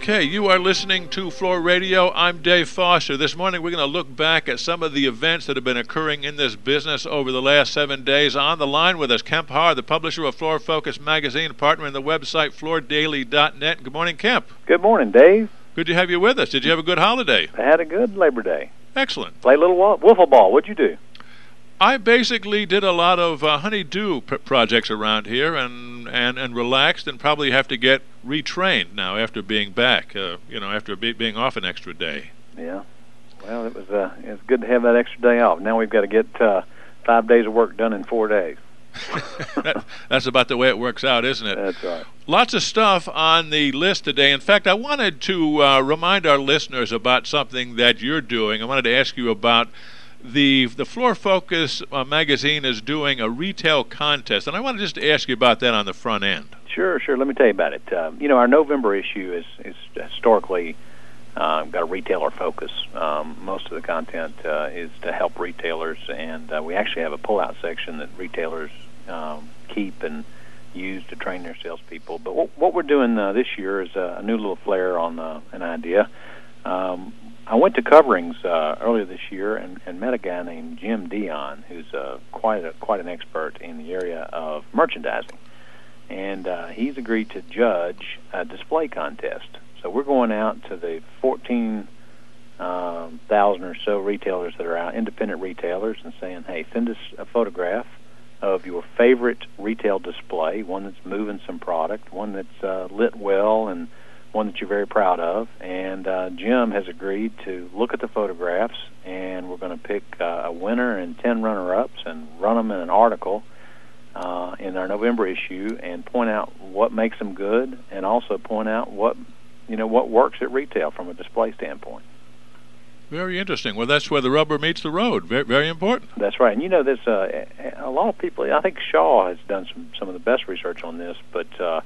Okay, you are listening to Floor Radio. I'm Dave Foster. This morning we're going to look back at some of the events that have been occurring in this business over the last 7 days. On the line with us, Kemp Harr, the publisher of Floor Focus magazine, partner in the website floordaily.net. Good morning, Kemp. Good morning, Dave. Good to have you with us. Did you have a good holiday? I had a good Labor Day. Excellent. Played a little wiffle ball. What'd you do? I basically did a lot of honey-do projects around here and relaxed, and probably have to get retrained now after being back, after being off an extra day. Yeah. Well, it was good to have that extra day off. Now we've got to get 5 days of work done in 4 days. That's about the way it works out, isn't it? That's right. Lots of stuff on the list today. In fact, I wanted to remind our listeners about something that you're doing. I wanted to ask you about the Floor Focus magazine is doing a retail contest, and I want to just ask you about that on the front end. Sure. Let me tell you about it. Our November issue is historically got a retailer focus. Most of the content is to help retailers, and we actually have a pull-out section that retailers keep and use to train their salespeople. But what we're doing this year is a new little flair on an idea. I went to Coverings earlier this year and met a guy named Jim Dion, who's quite an expert in the area of merchandising, and he's agreed to judge a display contest. So we're going out to the 14,000 or so retailers that are out, independent retailers, and saying, hey, send us a photograph of your favorite retail display, one that's moving some product, one that's lit well, and one that you're very proud of. And Jim has agreed to look at the photographs, and we're going to pick a winner and 10 runner-ups and run them in an article in our November issue and point out what makes them good, and also point out what works at retail from a display standpoint. Very interesting. Well, that's where the rubber meets the road. Very, very important. That's right. And there's a lot of people. I think Shaw has done some of the best research on this, but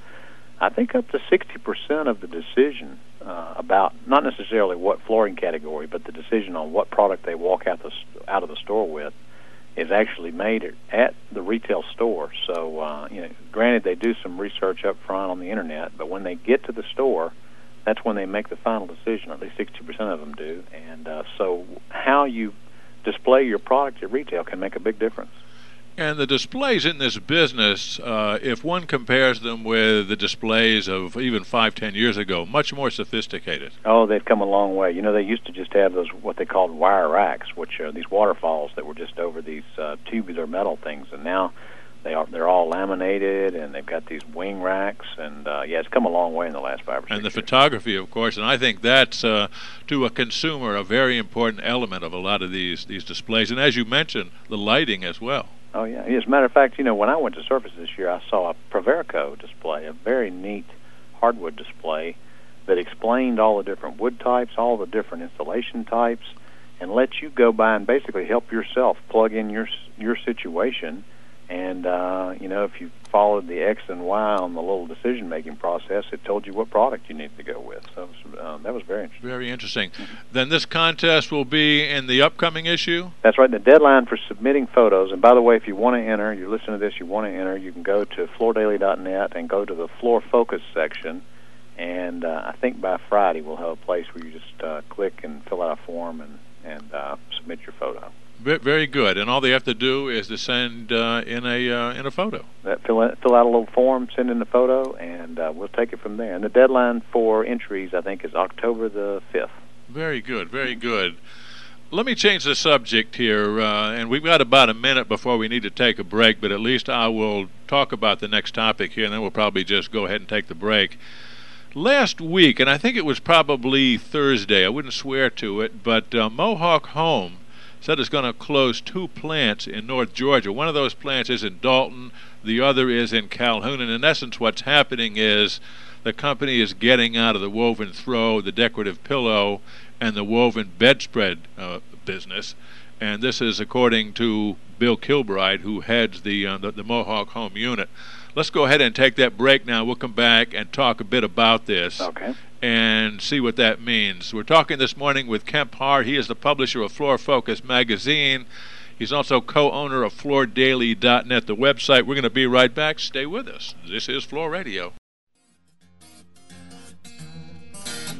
I think up to 60% of the decision about not necessarily what flooring category, but the decision on what product they walk out of the store with is actually made at the retail store. So, granted, they do some research up front on the internet, but when they get to the store, that's when they make the final decision. At least 60% of them do. And so how you display your product at retail can make a big difference. And the displays in this business, if one compares them with the displays of even 5-10 years ago, much more sophisticated. Oh, they've come a long way. They used to just have those, what they called wire racks, which are these waterfalls that were just over these tubular metal things, and now they're all laminated, and they've got these wing racks, and it's come a long way in the last 5 or 6 years. And the photography, of course, and I think that's, to a consumer, a very important element of a lot of these displays. And as you mentioned, the lighting as well. Oh, yeah. As a matter of fact, when I went to Surface this year, I saw a Proverco display, a very neat hardwood display that explained all the different wood types, all the different installation types, and let you go by and basically help yourself plug in your situation. And, if you followed the X and Y on the little decision-making process, it told you what product you needed to go with. So that was very interesting. Very interesting. Then this contest will be in the upcoming issue? That's right. The deadline for submitting photos, and by the way, if you want to enter, you're listening to this, you want to enter, you can go to floordaily.net and go to the Floor Focus section. And I think by Friday we'll have a place where you just click and fill out a form and submit your photo. Very good, and all they have to do is to send in a photo. Fill out a little form, send in the photo, and we'll take it from there. And the deadline for entries, I think, is October the 5th. Very good, very good. Let me change the subject here, and we've got about a minute before we need to take a break, but at least I will talk about the next topic here, and then we'll probably just go ahead and take the break. Last week, and I think it was probably Thursday, I wouldn't swear to it, but Mohawk Home said it's going to close 2 plants in North Georgia. One of those plants is in Dalton. The other is in Calhoun. And in essence, what's happening is the company is getting out of the woven throw, the decorative pillow, and the woven bedspread business. And this is according to Bill Kilbride, who heads the Mohawk Home unit. Let's go ahead and take that break now. We'll come back and talk a bit about this. Okay. And see what that means. We're talking this morning with Kemp Harr. He is the publisher of Floor Focus magazine. He's also co-owner of floordaily.net, the website. We're going to be right back. Stay with us. This is Floor Radio.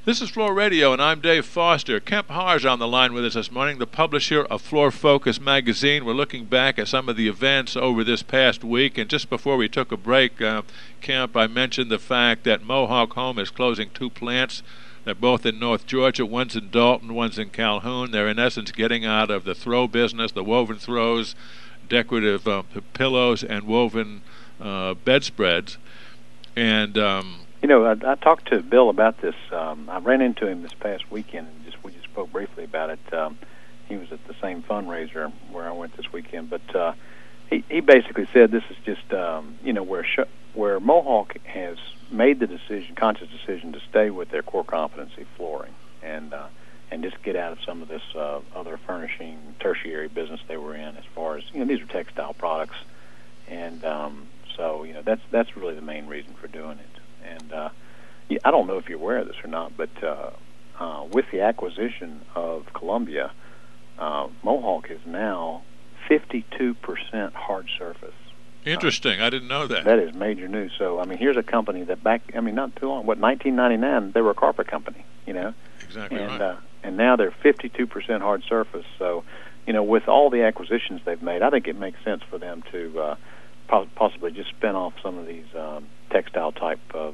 This is Floor Radio, and I'm Dave Foster. Kemp Har's on the line with us this morning, the publisher of Floor Focus magazine. We're looking back at some of the events over this past week, and just before we took a break, Kemp, I mentioned the fact that Mohawk Home is closing 2 plants. They're both in North Georgia. One's in Dalton, one's in Calhoun. They're in essence getting out of the throw business, the woven throws, decorative pillows, and woven bedspreads. And I talked to Bill about this. I ran into him this past weekend, and we just spoke briefly about it. He was at the same fundraiser where I went this weekend, but he basically said this is just where Mohawk has made the conscious decision to stay with their core competency, flooring, and just get out of some of this other furnishing tertiary business they were in. As far as these are textile products, and so that's really the main reason for doing it. And I don't know if you're aware of this or not, but with the acquisition of Columbia, Mohawk is now 52% hard surface. Interesting. I didn't know that. That is major news. So, here's a company that not too long, 1999, they were a carpet company, Exactly right. And now they're 52% hard surface. So, with all the acquisitions they've made, I think it makes sense for them to possibly just spin off some of these textile type of,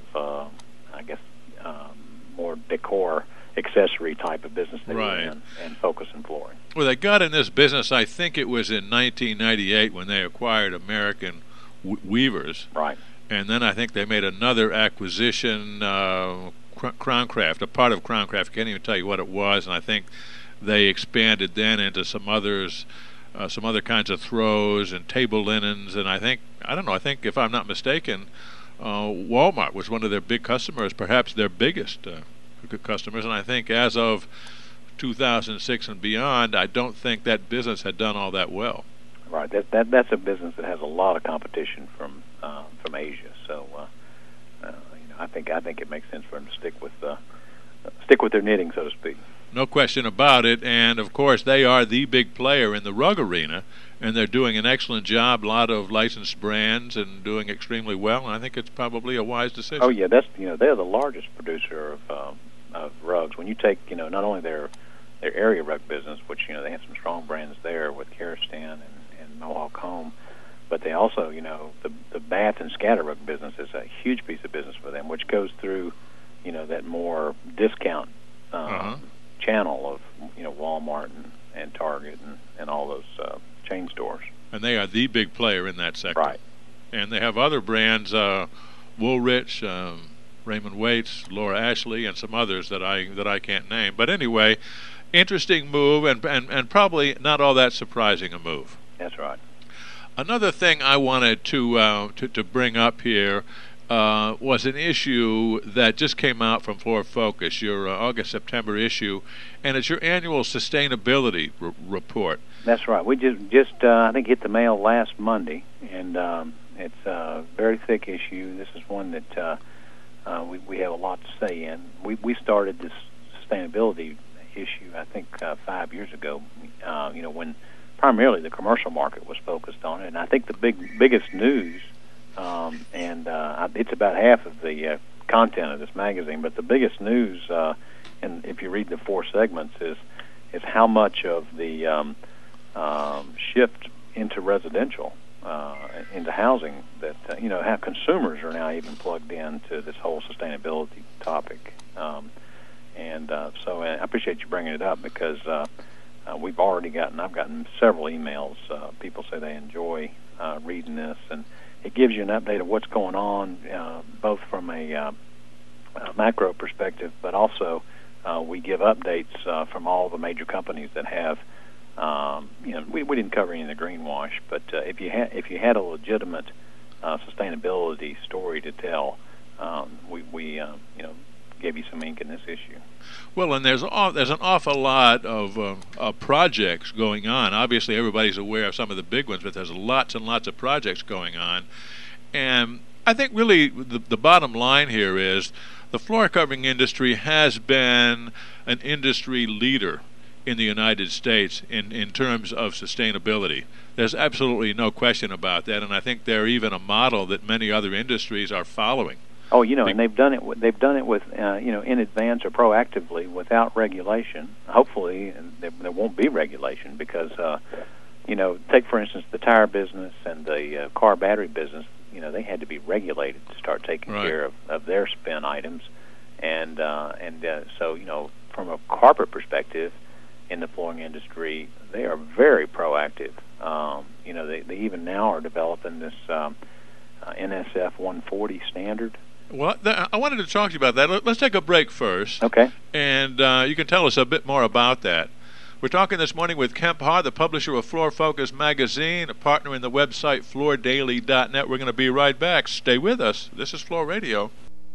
more decor accessory type of business they were in, and focus on flooring. Well, they got in this business, I think it was in 1998 when they acquired American Weavers. Right. And then I think they made another acquisition, Crowncraft, a part of Crowncraft. I can't even tell you what it was, and I think they expanded then into some other kinds of throws and table linens, and I think if I'm not mistaken, Walmart was one of their big customers, perhaps their biggest customers, and I think as of 2006 and beyond, I don't think that business had done all that well. Right. That's a business that has a lot of competition from Asia. So, I think it makes sense for them to stick with their knitting, so to speak. No question about it, and of course they are the big player in the rug arena, and they're doing an excellent job. A lot of licensed brands and doing extremely well. And I think it's probably a wise decision. Oh yeah, that's they're the largest producer of rugs. When you take not only their area rug business, which they have some strong brands there with Karastan and Mohawk Home, but they also the bath and scatter rug business is a huge piece of business for them, which goes through that more discount channel of Walmart and Target and all those chain stores. And they are the big player in that sector. Right. And they have other brands, Woolrich, Raymond Waits, Laura Ashley, and some others that I can't name. But anyway, interesting move, and probably not all that surprising a move. That's right. Another thing I wanted to bring up here was an issue that just came out from Floor Focus, your August-September issue, and it's your annual sustainability report. That's right. We just I think hit the mail last Monday, and it's a very thick issue. This is one that we have a lot to say in. We started this sustainability issue, I think, 5 years ago, when primarily the commercial market was focused on it. And I think the biggest news, and it's about half of the content of this magazine, but the biggest news, and if you read the 4 segments, is how much of the shift into residential, into housing, that how consumers are now even plugged into this whole sustainability topic. So I appreciate you bringing it up, because I've gotten several emails. People say they enjoy reading this, and it gives you an update of what's going on, both from a macro perspective, but also we give updates from all the major companies that have. We didn't cover any of the greenwash, but if you had a legitimate sustainability story to tell, we gave you some ink in this issue. Well, and there's an awful lot of projects going on. Obviously, everybody's aware of some of the big ones, but there's lots and lots of projects going on. And I think really the bottom line here is the floor covering industry has been an industry leader in the United States in terms of sustainability. There's absolutely no question about that, and I think they're even a model that many other industries are following. Oh, and they've done it. They've done it with, in advance or proactively without regulation. Hopefully, there won't be regulation because, take for instance the tire business and the car battery business. They had to be regulated to start taking care of their spin items, and so from a carpet perspective, in the flooring industry, they are very proactive. They even now are developing this NSF 140 standard. Well, I wanted to talk to you about that. Let's take a break first. Okay. And you can tell us a bit more about that. We're talking this morning with Kemp Harr, the publisher of Floor Focus magazine, a partner in the website floordaily.net. We're going to be right back. Stay with us. This is Floor Radio.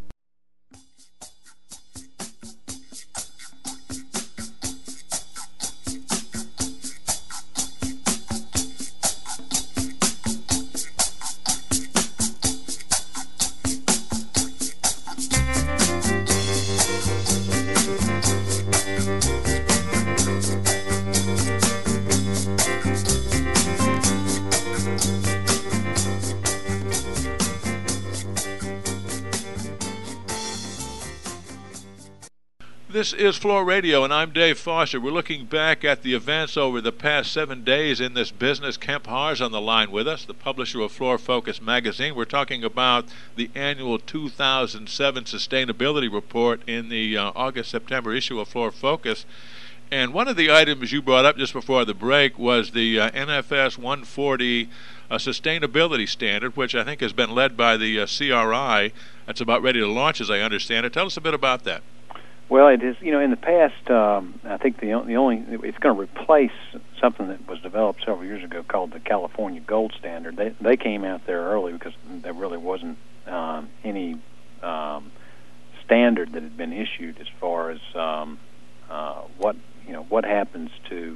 This is Floor Radio, and I'm Dave Foster. We're looking back at the events over the past 7 days in this business. Kemp Harr's on the line with us, the publisher of Floor Focus magazine. We're talking about the annual 2007 sustainability report in the August-September issue of Floor Focus. And one of the items you brought up just before the break was the NFS 140 sustainability standard, which I think has been led by the CRI. That's about ready to launch, as I understand it. Tell us a bit about that. Well, it is. In the past, I think the only it's going to replace something that was developed several years ago called the California Gold Standard. They came out there early because there really wasn't any standard that had been issued as far as what happens to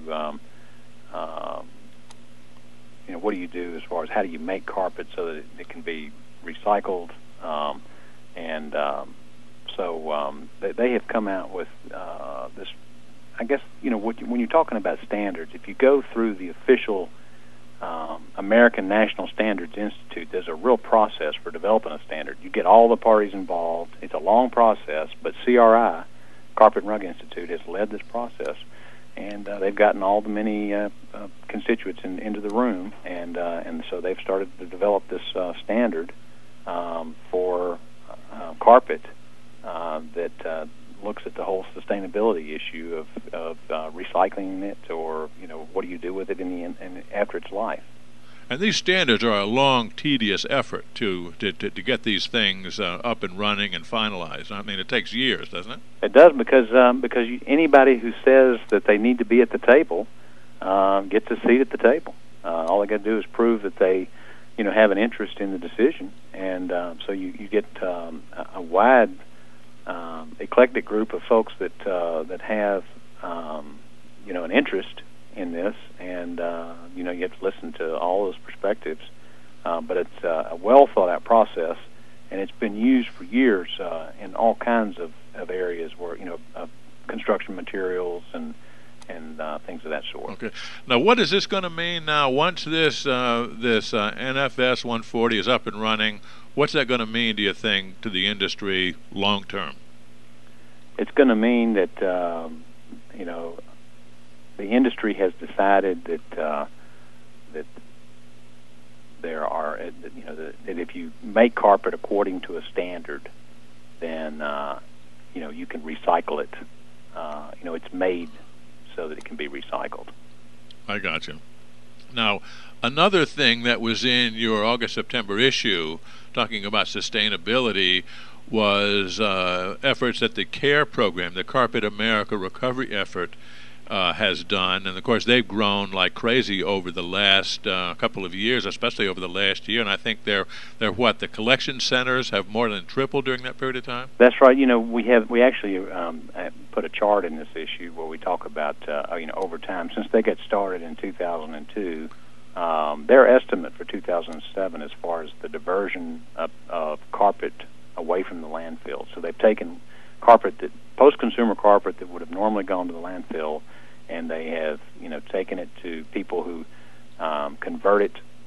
what do you do as far as how do you make carpet so that it can be recycled So they have come out with this. I guess when you're talking about standards, if you go through the official American National Standards Institute, there's a real process for developing a standard. You get all the parties involved. It's a long process, but CRI, Carpet and Rug Institute, has led this process, and they've gotten all the many constituents into the room, and so they've started to develop this standard for carpet. That looks at the whole sustainability issue of recycling it, or what do you do with it after its life. And these standards are a long, tedious effort to get these things up and running and finalized. I mean, it takes years, doesn't it? It does, because anybody who says that they need to be at the table gets a seat at the table. All they got to do is prove that they have an interest in the decision, and so you get a wide eclectic group of folks that have an interest in this, and you have to listen to all those perspectives. But it's a well thought out process, and it's been used for years in all kinds of areas where construction materials and things of that sort. Okay. Now, what is this going to mean now? Once this NFS 140 is up and running, what's that going to mean, do you think, to the industry long term? It's going to mean that the industry has decided that there are that if you make carpet according to a standard, then you can recycle it. It's made so that it can be recycled. I got you. Now, another thing that was in your August-September issue, talking about sustainability, was efforts that the CARE program, the Carpet America Recovery Effort, has done. And, of course, they've grown like crazy over the last couple of years, especially over the last year. And I think the collection centers have more than tripled during that period of time? That's right. We actually put a chart in this issue where we talk about, over time. Since they got started in 2002, their estimate for 2007 as far as the diversion of carpet away from the landfill. So they've taken post-consumer carpet that would have normally gone to the landfill, and they have taken it to people who convert it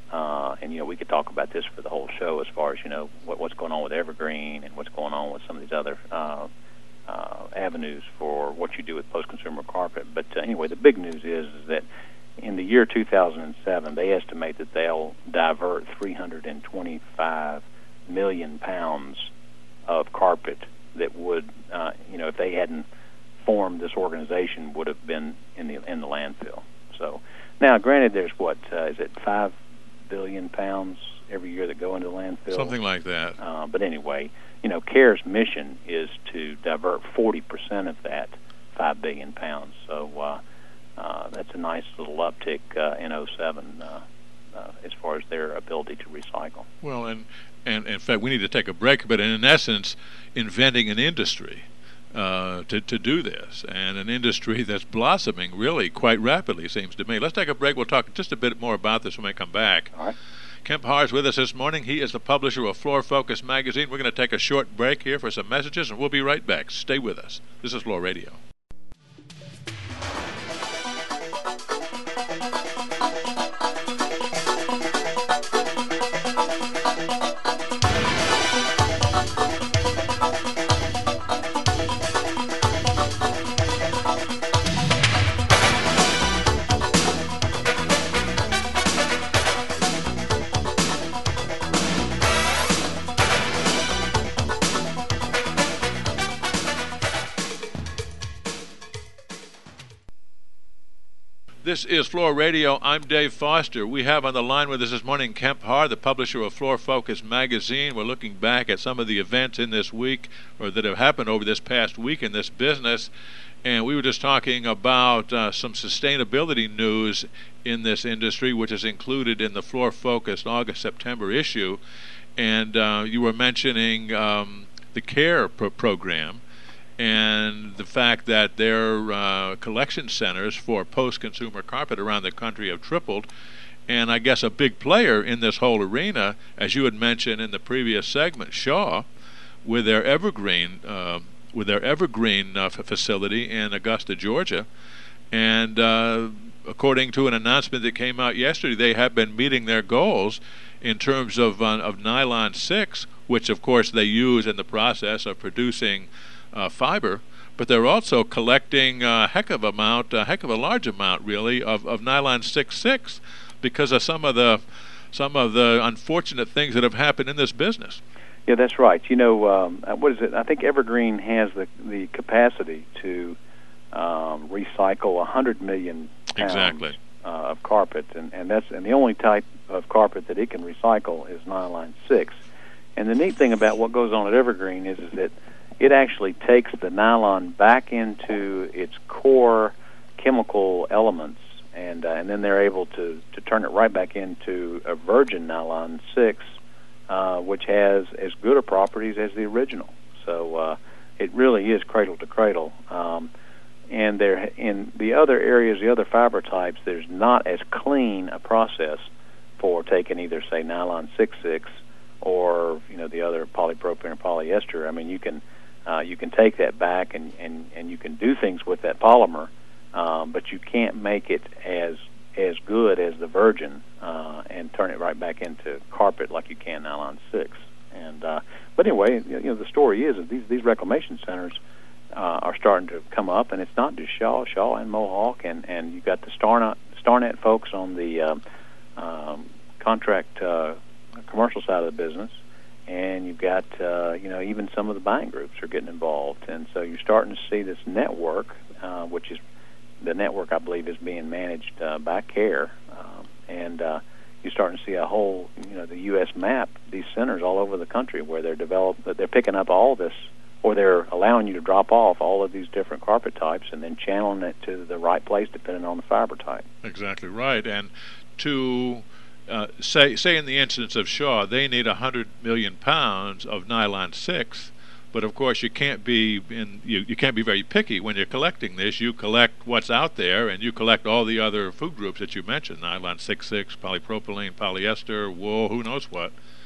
And we could talk about this for the whole show as far as what's going on with Evergreen and what's going on with some of these other avenues for what you do with post-consumer carpet. But anyway, the big news is that in the year 2007, they estimate that they'll divert 325 million pounds of carpet that would, if they hadn't formed this organization, would have been in the landfill. So now, granted, there's is it 5 billion pounds every year that go into the landfill? Something like that. But anyway, CARE's mission is to divert 40% of that 5 billion pounds. So that's a nice little uptick in '07 as far as their ability to recycle. Well, and in fact, we need to take a break, but in essence, inventing an industry to do this, and an industry that's blossoming really quite rapidly, seems to me. Let's take a break. We'll talk just a bit more about this when we come back. All right. Kemp Harr is with us this morning. He is the publisher of Floor Focus magazine. We're going to take a short break here for some messages, and we'll be right back. Stay with us. This is Floor Radio. This is Floor Radio. I'm Dave Foster. We have on the line with us this morning Kemp Harr, the publisher of Floor Focus magazine. We're looking back at some of the events in this week, or that have happened over this past week in this business. And we were just talking about some sustainability news in this industry, which is included in the Floor Focus August-September issue. And you were mentioning the CARE program, and the fact that their collection centers for post-consumer carpet around the country have tripled. And I guess a big player in this whole arena, as you had mentioned in the previous segment, Shaw, with their Evergreen facility in Augusta, Georgia. And according to an announcement that came out yesterday, they have been meeting their goals in terms of nylon 6, which of course they use in the process of producing fiber, but they're also collecting a heck of a large amount, really, of nylon 6/6 because of some of the unfortunate things that have happened in this business. Yeah, that's right. What is it? I think Evergreen has the capacity to recycle 100 million pounds exactly. Of carpet, and the only type of carpet that it can recycle is nylon 6. And the neat thing about what goes on at Evergreen is that it actually takes the nylon back into its core chemical elements, and then they're able to turn it right back into a virgin nylon 6, which has as good a properties as the original. So it really is cradle to cradle. And there, in the other areas, the other fiber types, there's not as clean a process for taking either, say, nylon 6/6 or the other polypropylene or polyester. I mean, you can take that back and you can do things with that polymer, but you can't make it as good as the virgin and turn it right back into carpet like you can nylon 6. And but anyway, the story is that these reclamation centers are starting to come up, and it's not just Shaw and Mohawk, and you've got the Starnet folks on the contract commercial side of the business. And you've got, even some of the buying groups are getting involved. And so you're starting to see this network, which is the network, I believe, is being managed by CARE. And you're starting to see a whole, the U.S. map, these centers all over the country where they're picking up all this, or they're allowing you to drop off all of these different carpet types and then channeling it to the right place depending on the fiber type. Exactly right. And to... say in the instance of Shaw, they need 100 million pounds of nylon 6, but of course you can't be you can't be very picky when you're collecting this. You collect what's out there, and you collect all the other food groups that you mentioned: nylon 6/6, polypropylene, polyester, wool, who knows what.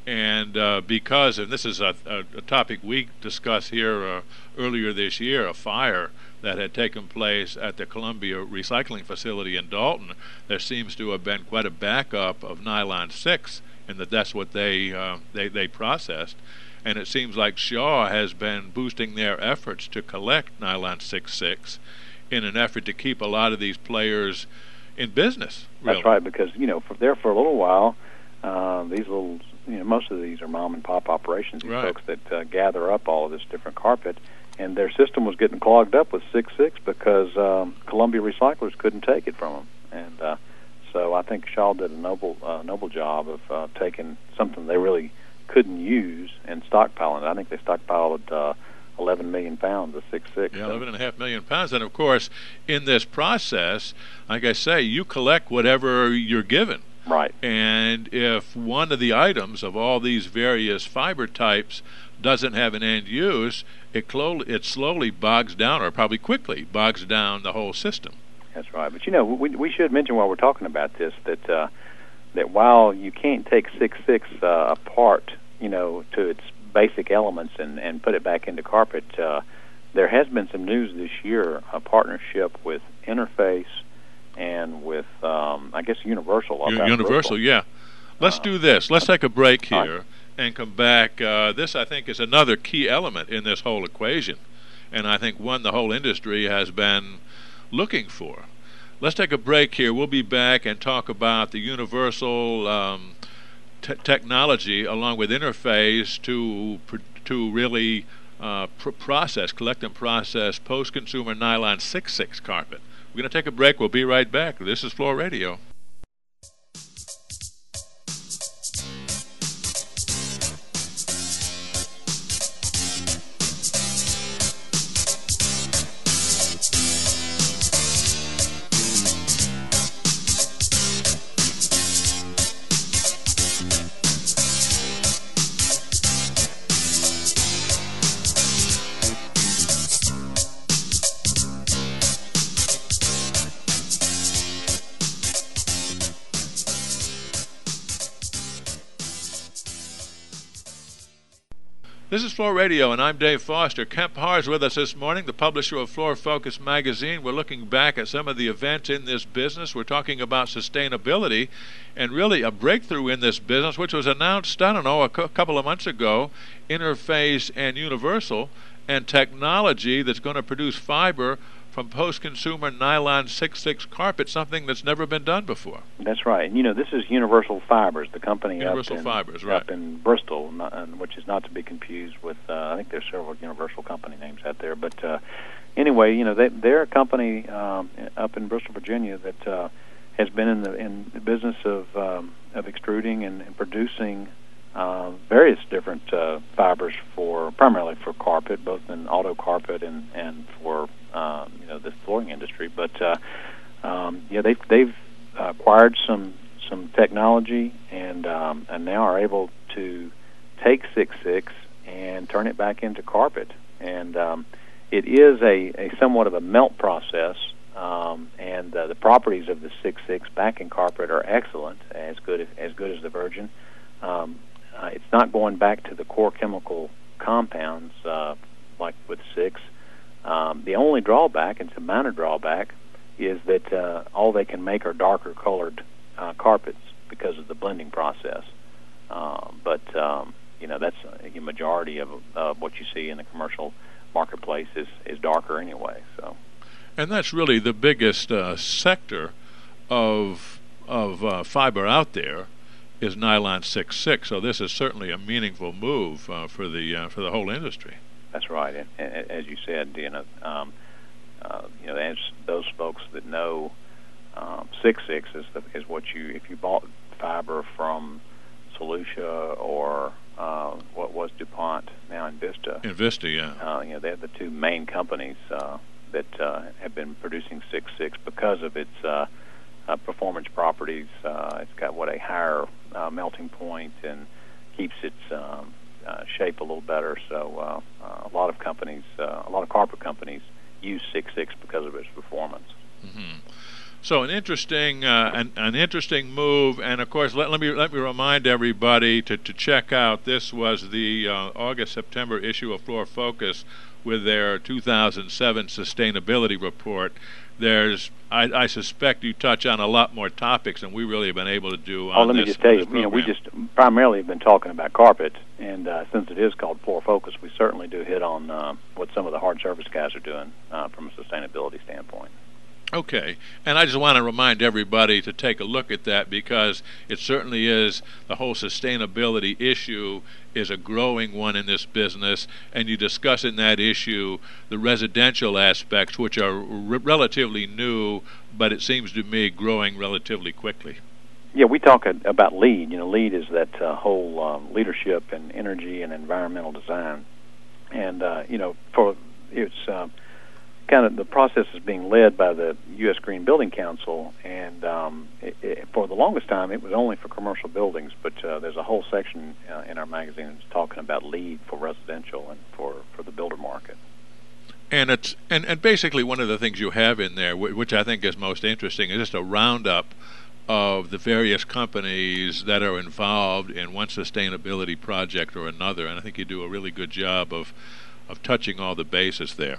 And because, and this is a topic we discussed here earlier this year, a fire that had taken place at the Columbia Recycling Facility in Dalton, there seems to have been quite a backup of nylon 6, and that's what they processed. And it seems like Shaw has been boosting their efforts to collect nylon 6.6 in an effort to keep a lot of these players in business. Really. That's right, because for a little while, these little, most of these are mom and pop operations. These folks that gather up all of this different carpet, and their system was getting clogged up with 6.6 because Columbia Recyclers couldn't take it from them. And so I think Shaw did a noble job of taking something they really couldn't use and stockpiling it. I think they stockpiled 11 million pounds of 6.6. Yeah, 11.5 million pounds. And of course, in this process, like I say, you collect whatever you're given. Right. And if one of the items of all these various fiber types doesn't have an end use, it slowly bogs down, or probably quickly bogs down the whole system. That's right. But we should mention while we're talking about this that while you can't take 6.6 apart, to its basic elements and put it back into carpet, there has been some news this year, a partnership with Interface and with, I guess, Universal. Universal, yeah. Let's do this. Let's take a break here and come back. This, I think, is another key element in this whole equation, and I think one the whole industry has been looking for. Let's take a break here. We'll be back and talk about the Universal technology along with Interface to really collect and process post-consumer nylon 6.6 carpet. We're going to take a break. We'll be right back. This is Floor Radio. This is Floor Radio, and I'm Dave Foster. Kemp Harr is with us this morning, the publisher of Floor Focus magazine. We're looking back at some of the events in this business. We're talking about sustainability and really a breakthrough in this business, which was announced, I don't know, a couple of months ago, Interface and Universal, and technology that's going to produce fiber from post-consumer nylon 6.6 carpet, something that's never been done before. That's right. And, this is Universal Fibers, the company up in Bristol, which is not to be confused with, I think there's several Universal company names out there. But anyway, they're a company up in Bristol, Virginia that has been in the business of extruding and producing various different fibers primarily for carpet, both in auto carpet and for the flooring industry. But they've acquired some technology and now are able to take 6.6 and turn it back into carpet. And it is a somewhat of a melt process. And the properties of the 6.6 back in carpet are excellent, as good as the virgin. It's not going back to the core chemical compounds like with 6. The only drawback, and it's a minor drawback, is that all they can make are darker colored carpets because of the blending process. But that's a majority of what you see in the commercial marketplace is darker anyway. So, and that's really the biggest sector of fiber out there is nylon 6.6. So this is certainly a meaningful move for the whole industry. That's right. And as you said, as those folks that know, 6.6 is what if you bought fiber from Solutia or what was DuPont, now Invista. Invista, yeah. They're the two main companies that have been producing 6.6 because of its performance properties. It's got a higher melting point and keeps its shape a little better. So a lot of companies, a lot of carpet companies, use 6.6 because of its performance. Mm-hmm. So an interesting an interesting move, and of course let me remind everybody to check out. This was the August September issue of Floor Focus with their 2007 sustainability report. There's I suspect you touch on a lot more topics than we really have been able to do. Oh, let me just tell you, we just primarily have been talking about carpet, and since it is called Floor Focus, we certainly do hit on what some of the hard surface guys are doing from a sustainability standpoint. Okay, and I just want to remind everybody to take a look at that, because it certainly is, the whole sustainability issue is a growing one in this business, and you discuss in that issue the residential aspects, which are relatively new, but it seems to me growing relatively quickly. Yeah, we talk about LEED. LEED is that whole leadership in energy and environmental design, and for it's kind of the process is being led by the U.S. Green Building Council, and for the longest time it was only for commercial buildings, but there's a whole section in our magazine that's talking about LEED for residential and for the builder market. And it's and basically one of the things you have in there, which I think is most interesting, is just a roundup of the various companies that are involved in one sustainability project or another, and I think you do a really good job of touching all the bases there.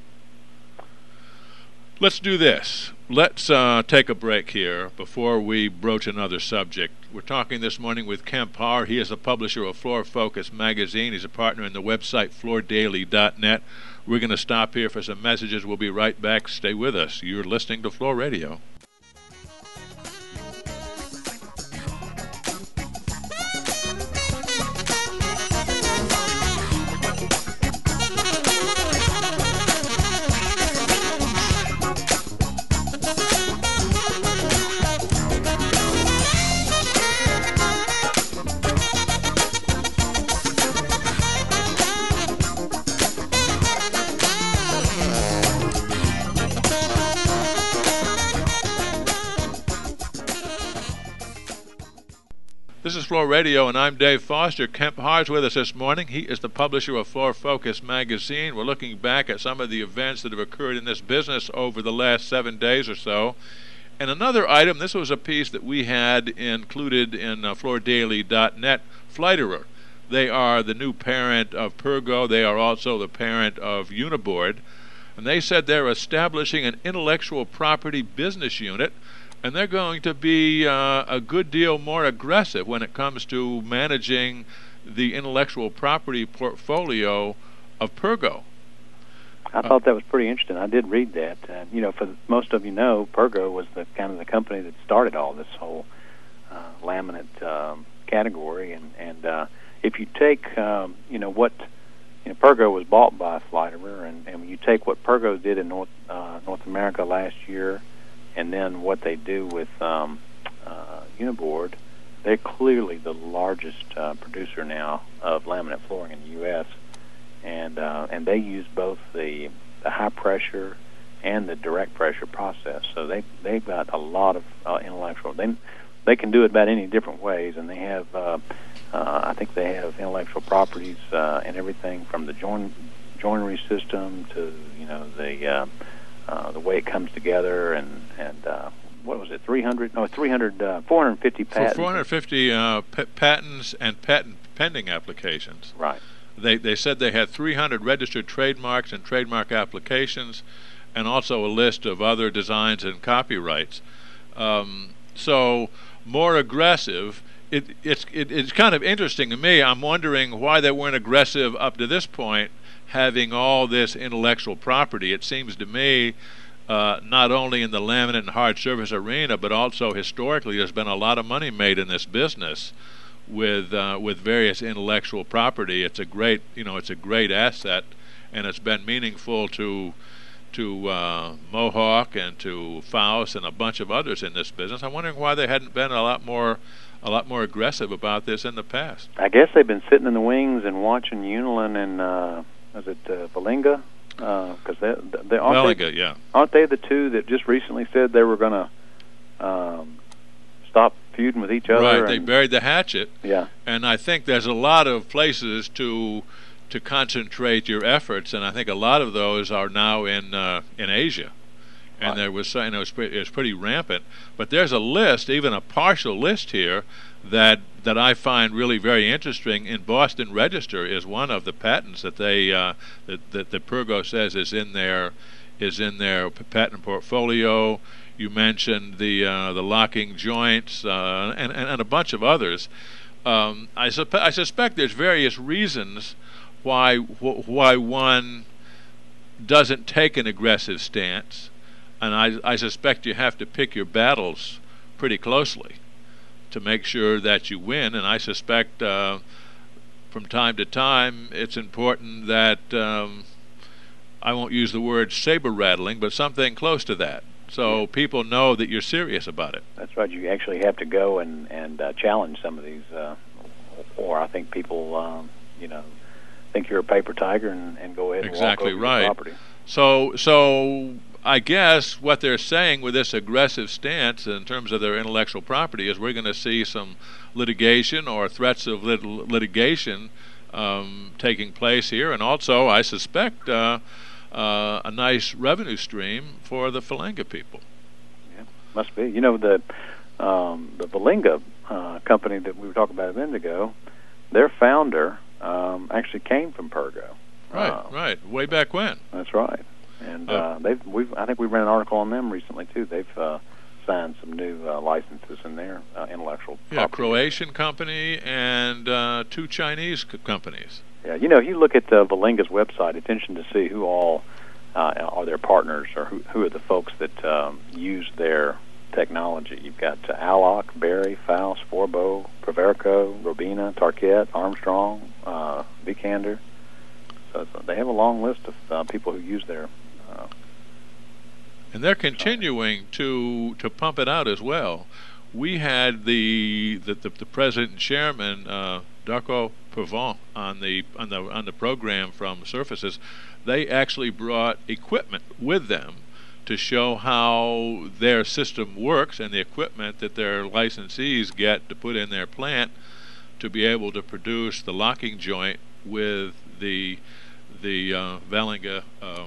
Let's do this. Let's take a break here before we broach another subject. We're talking this morning with Kemp Harr. He is the publisher of Floor Focus magazine. He's a partner in the website floordaily.net. We're going to stop here for some messages. We'll be right back. Stay with us. You're listening to Floor Radio. This is Floor Radio, and I'm Dave Foster. Kemp Harr's with us this morning. He is the publisher of Floor Focus magazine. We're looking back at some of the events that have occurred in this business over the last 7 days or so. And another item, this was a piece that we had included in floordaily.net, Flighterer. They are the new parent of Pergo. They are also the parent of Uniboard. And they said they're establishing an intellectual property business unit, and they're going to be a good deal more aggressive when it comes to managing the intellectual property portfolio of Pergo. I thought that was pretty interesting. I did read that. For most of Pergo was the kind of the company that started all this whole laminate category. And if you take, what Pergo was bought by Flighterer, and when you take what Pergo did in North America last year, and then what they do with Uniboard, they're clearly the largest producer now of laminate flooring in the U.S. And they use both the high pressure and the direct pressure process. So they've got a lot of intellectual. They can do it about any different ways, and they have I think they have intellectual properties and everything from the joinery system to the way it comes together, and what was it, 450 patents. 450 patents and patent pending applications. Right. They said they had 300 registered trademarks and trademark applications, and also a list of other designs and copyrights. So more aggressive. It's kind of interesting to me. I'm wondering why they weren't aggressive up to this point, having all this intellectual property. It seems to me not only in the laminate and hard surface arena, but also historically there's been a lot of money made in this business with various intellectual property. It's a great asset, and it's been meaningful to Mohawk and to Faust and a bunch of others in this business. I'm wondering why they hadn't been a lot more aggressive about this in the past. I guess they've been sitting in the wings and watching Unilin and was it Valinga? Because aren't they the two that just recently said they were going to stop feuding with each other? Right, they buried the hatchet. Yeah, and I think there's a lot of places to concentrate your efforts, and I think a lot of those are now in Asia. and Right. there was, it was pretty rampant. But there's a list, even a partial list here, that I find really very interesting. In Boston Register is one of the patents that they that Pergo says is in their patent portfolio. You mentioned the locking joints and a bunch of others. I suspect there's various reasons why one doesn't take an aggressive stance, and I suspect you have to pick your battles pretty closely to make sure that you win. And I suspect from time to time it's important that I won't use the word saber rattling, but something close to that, so people know that you're serious about it. That's right. You actually have to go and challenge some of these, or I think people, think you're a paper tiger and go ahead and Exactly walk over right. your property. So I guess what they're saying with this aggressive stance in terms of their intellectual property is we're going to see some litigation or threats of litigation taking place here, and also I suspect a nice revenue stream for the Valenga people. Yeah, must be. The Valenga company that we were talking about a minute ago, their founder actually came from Pergo. Right. Way back when. That's right. And I think we ran an article on them recently too. They've signed some new licenses in their intellectual property. Yeah, Croatian company and 2 Chinese companies. Yeah, if you look at Valenga's website, it's interesting to see who all are their partners, or who are the folks that use their technology. You've got Alloc, Berry, Faust, Forbo, Proverco, Robina, Tarkett, Armstrong, Vikander. So they have a long list of people who use their. And they're continuing to pump it out as well. We had the president and chairman, Darko Provence, on the program from Surfaces. They actually brought equipment with them to show how their system works and the equipment that their licensees get to put in their plant to be able to produce the locking joint with the Valenga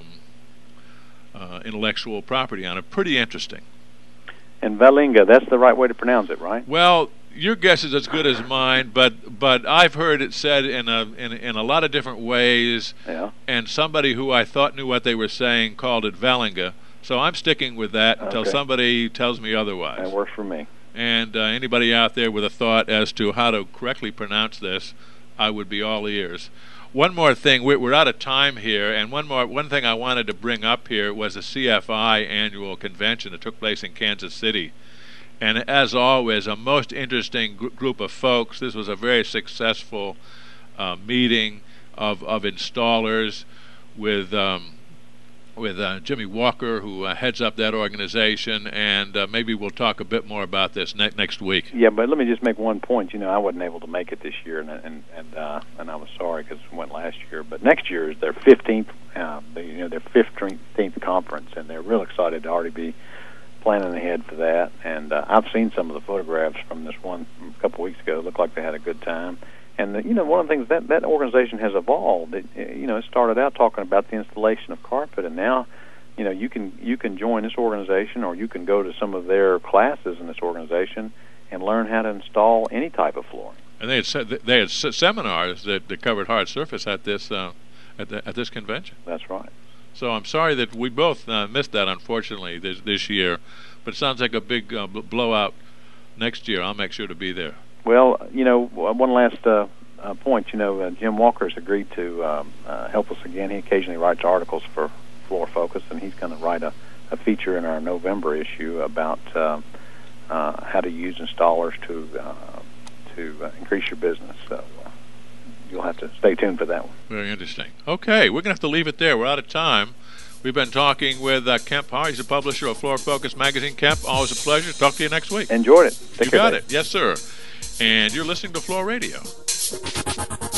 intellectual property on it. Pretty interesting. And Valenga, that's the right way to pronounce it, right? Well, your guess is as good as mine, but I've heard it said in a lot of different ways. Yeah. And somebody who I thought knew what they were saying called it Valenga. So I'm sticking with that until somebody tells me otherwise. That works for me. And anybody out there with a thought as to how to correctly pronounce this, I would be all ears. One more thing, we're out of time here, and one thing I wanted to bring up here was the CFI annual convention that took place in Kansas City. And as always, a most interesting group of folks. This was a very successful meeting of installers with Jimmy Walker, who heads up that organization, and maybe we'll talk a bit more about this next week. Yeah, but let me just make one point. I wasn't able to make it this year, and I was sorry because we went last year. But next year is their 15th, their 15th conference, and they're real excited to already be planning ahead for that. And I've seen some of the photographs from this one from a couple weeks ago. It looked like they had a good time. And one of the things that organization has evolved. It started out talking about the installation of carpet, and now, you can join this organization, or you can go to some of their classes in this organization and learn how to install any type of flooring. And they had seminars that covered hard surface at this at this convention. That's right. So I'm sorry that we both missed that, unfortunately, this year. But it sounds like a big blowout next year. I'll make sure to be there. Well, one last point. Jim Walker has agreed to help us again. He occasionally writes articles for Floor Focus, and he's going to write a feature in our November issue about how to use installers to increase your business. So you'll have to stay tuned for that one. Very interesting. Okay, we're going to have to leave it there. We're out of time. We've been talking with Kemp Harr. He's the publisher of Floor Focus magazine. Kemp, always a pleasure. Talk to you next week. Enjoyed it. Take care. You got it. Yes, sir. And you're listening to Floor Radio.